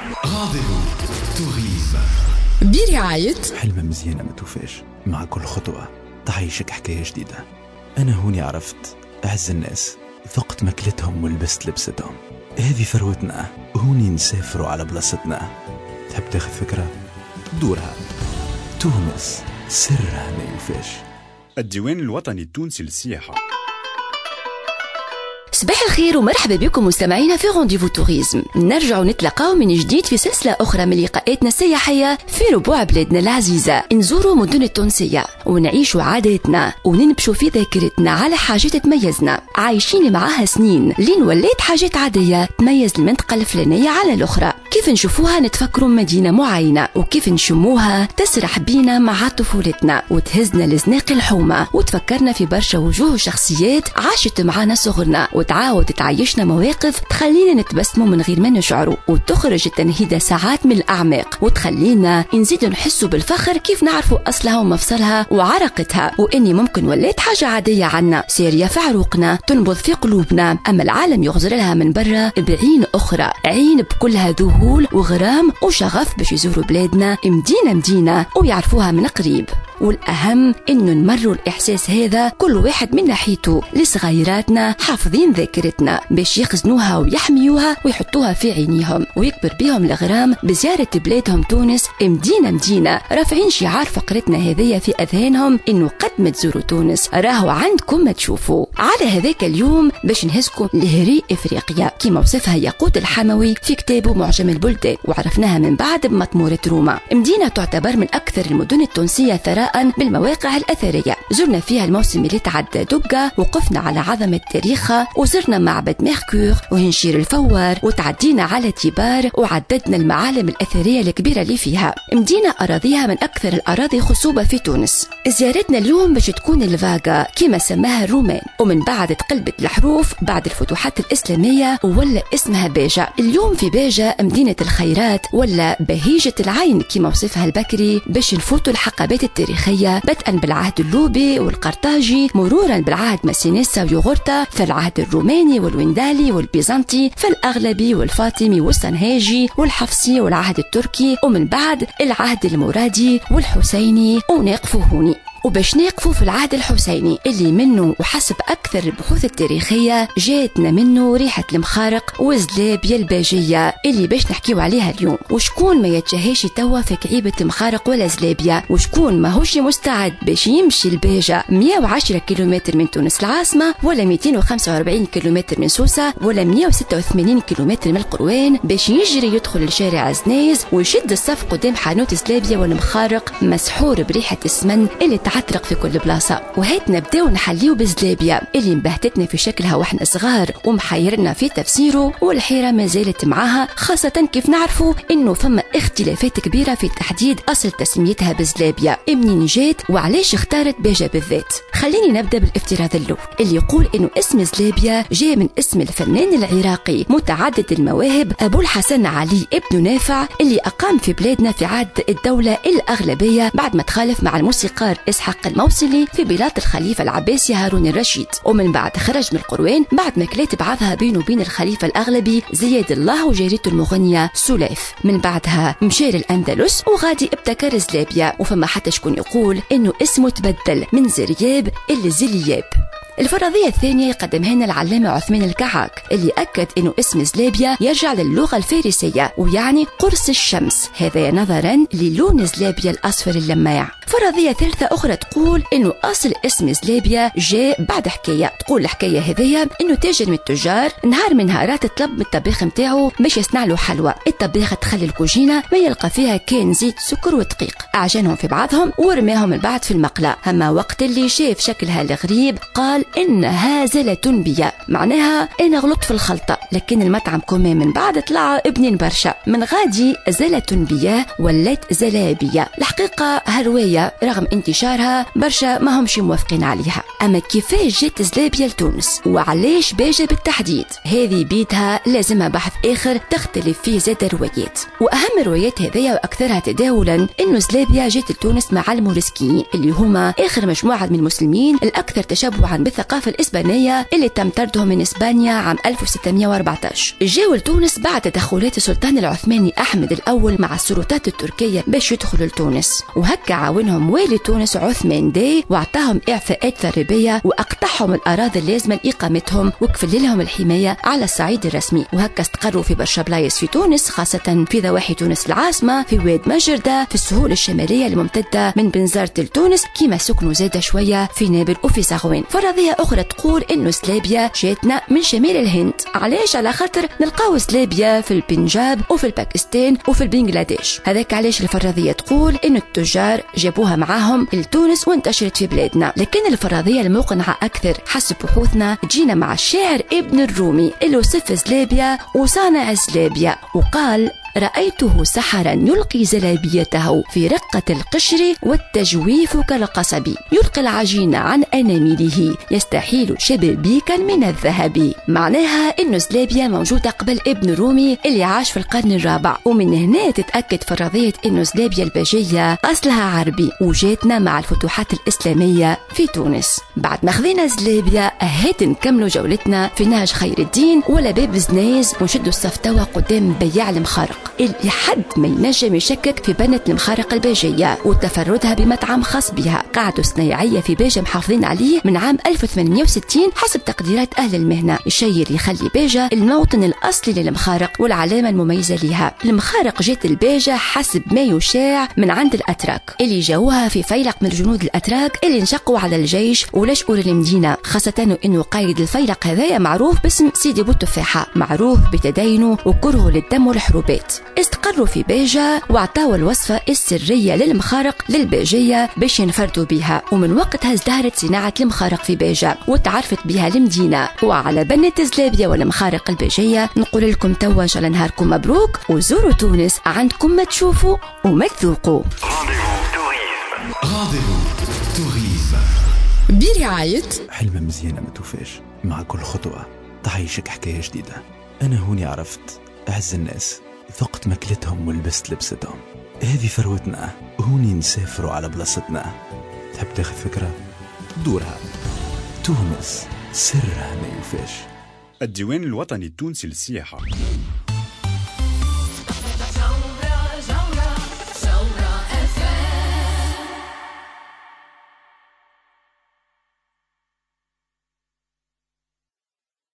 غاضب توريزم برعاية حلمة مزيانة ما توفاش، مع كل خطوة تعيشك حكاية جديدة. أنا هوني عرفت أعز الناس، ذقت ماكلتهم ولبست لبستهم. هذه ثروتنا، هوني نسافروا على بلاصتنا. تحب تاخذ فكرة؟ دورها. تونس سرها ما يوفاش. الديوان الوطني التونسي للسياحة. صباح الخير ومرحبا بكم مستمعينا في رونديفو توريزم. نرجع نتلاقاو من جديد في سلسلة أخرى من لقاءاتنا السياحية في ربوع بلادنا العزيزة. نزوروا مدن التونسية ونعيشوا عاداتنا وننبشوا في ذاكرتنا على حاجات تميزنا، عايشين معاها سنين لين ولات حاجات عادية تميز المنطقة الفلانية على الأخرى. كيف نشوفوها نتفكروا مدينة معينة، وكيف نشموها تسرح بينا مع طفولتنا وتهزنا لزناق الحومة وتفكرنا في برشا وجوه وشخصيات عاشت معانا صغرنا وتعاود تعيشنا مواقف تخلينا نتبسموا من غير ما نشعروا، وتخرج التنهيدة ساعات من الأعماق وتخلينا نزيد نحسوا بالفخر كيف نعرفوا أصلها ومفصلها وعرقتها، وإني ممكن ولات حاجة عادية عنا سارية في عروقنا تنبض في قلوبنا، أما العالم يغزر لها من برا بعين أخرى، عين بكلها ذهول وغرام وشغف باش يزوروا بلادنا مدينة ويعرفوها من قريب. والأهم إنه نمروا الإحساس هذا كل واحد من ناحيته لصغيراتنا حافظين ذاكرتنا باش يخزنوها ويحميوها ويحطوها في عينيهم، ويكبر بهم الغرام بزيارة بلادهم تونس مدينة رافعين شعار فقرتنا هذية في أذهانهم إنه قد ما تزوروا تونس راهو عندكم ما تشوفوا. على هذاك اليوم باش نهزكم لهري إفريقيا كما وصفها ياقوت الحموي في كتابه معجم البلدان، وعرفناها من بعد بمطمورة روما. مدينة تعتبر من أكثر المدن التونسية ثراء بالمواقع الأثرية، زرنا فيها الموسم اللي تعدى دقة، وقفنا على عظمة تاريخها، وزرنا معبد ميركور وهنشير الفوار، وتعدينا على تيبار وعددنا المعالم الأثرية الكبيرة اللي فيها. مدينة أراضيها من أكثر الأراضي خصوبة في تونس. زيارتنا اليوم باش تكون الفاغا كما سماها الرومان، ومن بعد تقلبت الحروف بعد الفتوحات الإسلامية ولا اسمها باجة. اليوم في باجة مدينة الخيرات ولا بهيجة العين كما وصفها البكري، باش نفوتوا الحقبات التاريخية بدءا بالعهد اللوبي والقرطاجي مرورا بالعهد ماسينيسا ويوغورتا، فالعهد الروماني والويندالي والبيزنطي، فالأغلبي والفاطمي والسنهاجي والحفصي والعهد التركي، ومن بعد العهد المرادي والحسيني، ونقفوا هوني. وباش نقفوا في العهد الحسيني اللي منه وحسب أكثر البحوث التاريخية جاتنا منه ريحة المخارق وزلابيا الباجية اللي باش نحكيو عليها اليوم. وشكون ما يتجهيش توا في كعيبة مخارق ولا زلابيا، وشكون ما هوش مستعد باش يمشي الباجة 110 كيلومتر من تونس العاصمة، ولا 245 كيلومتر من سوسة، ولا 186 كيلومتر من القروان، باش يجري يدخل لشارع زنيز ويشد الصف قدام حانوت زلابيا والمخارق مسحور بريحة السمن اللي تعترق في كل بلاصة. وهيت نبداو نحليو بزلابيا اللي مبهتتنا في شكلها واحنا صغار ومحيرنا في تفسيره، والحيرة ما زالت معاها، خاصة كيف نعرفوا انه فما اختلافات كبيرة في تحديد اصل تسميتها بزلابيا، منين جات وعلاش اختارت باجة بالذات. خليني نبدا بالافتراض الاول اللي يقول انه اسم زلابيا جاء من اسم الفنان العراقي متعدد المواهب ابو الحسن علي ابن نافع اللي اقام في بلادنا في عهد الدولة الاغلبية بعد ما تخالف مع الموسيقار إسحاق الموصلي في بلاد الخليفة العباسي هارون الرشيد، ومن بعد خرج من القروان بعد ما كلات بعضها بينه وبين الخليفة الأغلبي زياد الله وجاريته المغنية سلاف. من بعدها مشى للأندلس وغادي ابتكر زلابيا، وفما حتى شكون يقول إنه اسمه تبدل من زرياب إلى زلياب. الفرضية الثانية يقدمها لنا العلامة عثمان الكعاك اللي أكد إنه اسم زلابيا يرجع للغة الفارسية ويعني قرص الشمس، هذا نظرا للون زلابيا الأصفر اللماع. فرضية ثالثة أخرى تقول إنه أصل اسم زلابيا جاء بعد حكاية، تقول الحكاية هذية إنه تاجر من التجار نهار من نهارات طلب من الطباخ متاعه باش يصنع له حلوى. الطباخ تخلي الكوجينة ما يلقى فيها كان زيت سكر ودقيق، أعجنهم في بعضهم ورماهم من بعد في المقلاة. أما وقت اللي شاف شكلها الغريب قال إنها زلة بيا، معناها أنا غلطت في الخلطة، لكن المطعم كمان من بعد طلع ابن برشا، من غادي زلة بيا ولات زلابية. الحقيقة هالرواية رغم انتشارها برشا ما همش موافقين عليها. أما كيفاش جات زلابيا لتونس وعلاش باجة بالتحديد، هذه بيدها لازمها بحث آخر تختلف فيه زاد الروايات. وأهم الروايات هذية وأكثرها تداولا إنه زلابيا جات لتونس مع الموريسكيين اللي هما آخر مجموعة من المسلمين الأكثر تشبعا الثقافة الإسبانية اللي تم طردهم من إسبانيا عام 1614. جاوا لتونس بعد تدخلات السلطان العثماني أحمد الأول مع السلطات التركية باش يدخلوا لتونس، وهكا عاونهم والي تونس عثمان داي واعطاهم إعفاءات ضريبية وأقطعهم الأراضي اللازمة لإقامتهم وكفل لهم الحماية على الصعيد الرسمي. وهكا استقروا في برشا بلايص في تونس، خاصة في ضواحي تونس العاصمة، في واد مجردة، في السهول الشمالية الممتدة من بنزرت لتونس، كيما سكنوا زادة شوية في نابل وفي ساغوين. فرضية أخرى تقول إنه سلابيا جاتنا من شمال الهند. علاش؟ على خاطر نلقاو سلابيا في البنجاب وفي الباكستان وفي البنغلاديش. هذاك علاش الفرضية تقول إنه التجار جابوها معاهم لتونس وانتشرت في بلادنا. لكن الفرضية المقنعة أكثر حسب بحوثنا تجينا مع الشاعر ابن الرومي اللي وصف سلابيا وصانع سلابيا وقال: رأيته سحرا يلقي زلابيته في رقة القشر والتجويف كالقصب، يلقي العجين عن أنامله يستحيل شبابيكا من الذهب. معناها إنه زلابيا موجودة قبل ابن رومي اللي عاش في القرن الرابع، ومن هنا تتأكد فرضية إنه زلابيا الباجية أصلها عربي وجاتنا مع الفتوحات الإسلامية في تونس. بعد ما خذينا زلابيا هات نكملوا جولتنا في نهج خير الدين ولا باب زنايز ونشدوا الصفتوى قدام بياع المخارق اللي حد ما ينجم يشكك في بنة المخارق الباجية وتفردها بمطعم خاص بها، قاعدة صنايعية في باجة محافظين عليه من عام 1860 حسب تقديرات أهل المهنة. الشيء يخلي باجة الموطن الأصلي للمخارق والعلامة المميزة لها. المخارق جات الباجة حسب ما يشاع من عند الأتراك اللي جاوها في فيلق من الجنود الأتراك اللي انشقوا على الجيش ولجأوا للمدينة، خاصة إنه قائد الفيلق هذايا معروف باسم سيدي بوتفاحة، معروف بتدينه وكرهه للدم والحروبات. استقروا في باجة واعطاوا الوصفة السرية للمخارق للباجية باش ينفردوا بها، ومن وقتها ازدهرت صناعة المخارق في باجة وتعرفت بها المدينة. وعلى بنة زلابيا والمخارق الباجية نقول لكم توا إن شاء الله نهاركم مبروك، وزوروا تونس عندكم ما تشوفوا وما تذوقوا. رانديفو توريزم برعاية حلمة مزيانة ما توفاش، مع كل خطوة تعيشك حكاية جديدة. أنا هوني عرفت أعز الناس، ذقت ماكلتهم ولبست لبستهم. هذه ثروتنا، هوني نسافروا على بلاصتنا. تحب تاخذ فكرة؟ دورها. تونس سرها ما يوفاش. الديوان الوطني التونسي للسياحة.